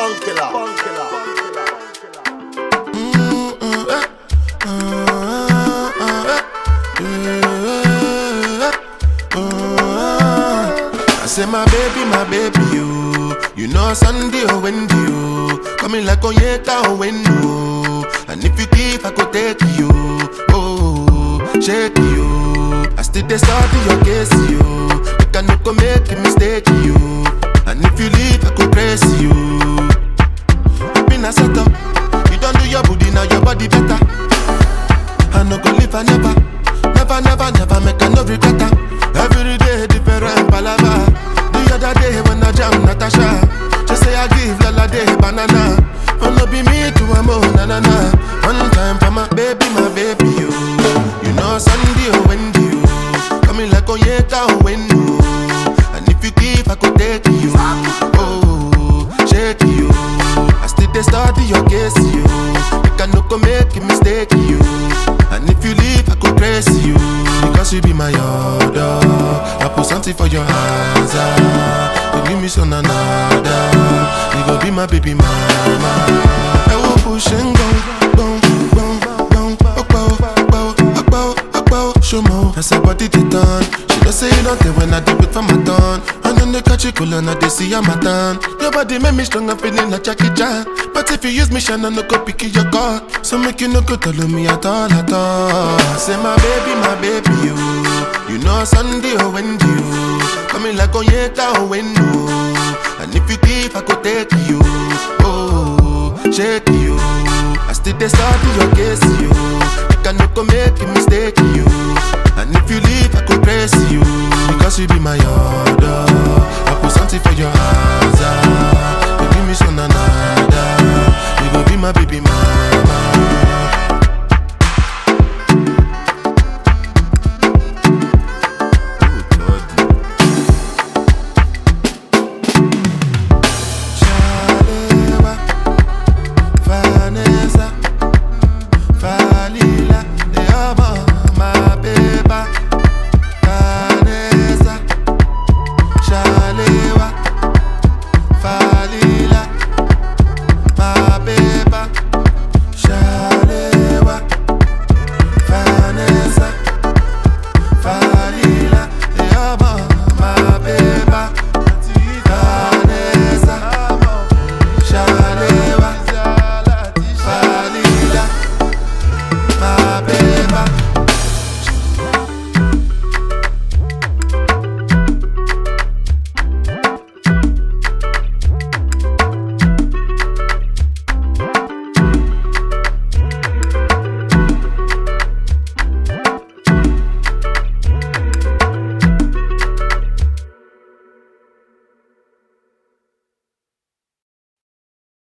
I say my baby, you know Sunday or Wendy, you coming like Onyeka or Wenu. And if you give, I could take you, oh, shake you. I still dey study your case, you. You cannot go make a mistake, you. And if you leave, I could praise you. Been a set up, you don't do your booty, now your body better. I no go live, I never make a no regret. Every day different palava. The other day when I jam Natasha, she say I give Lala day banana. Oh no be me to a mo na na na. One time for my baby, you. You know Sunday or Wendy, you coming like Onyeka or Wenu. And if you give, I could take you, oh, shake you. I still dey study your case, you. You cannot go make a mistake, you. And if you leave, I could praise you. Because you be my order, I put something for your hands. You give me some another. You go be my baby mama. I will push and go. Show more. That's her body they turn. She don't say you don't take when I do it for my turn. And then they catch you cool and they see I'm a turn. Your body make me strong, I'm feeling like Jackie Chan. But if you use me, shine, I no go pick your car. So make you no go tell me at all. I say my baby, you know Sunday or Wendy, you coming like Onyeka or Wenu. And if you give, I could take you, oh, shake you. I still dey study your case, you. You cannot go make a mistake, you. And if you leave, I could praise you. Because you be my order, I put something for your hands. You give me some another. You go be my baby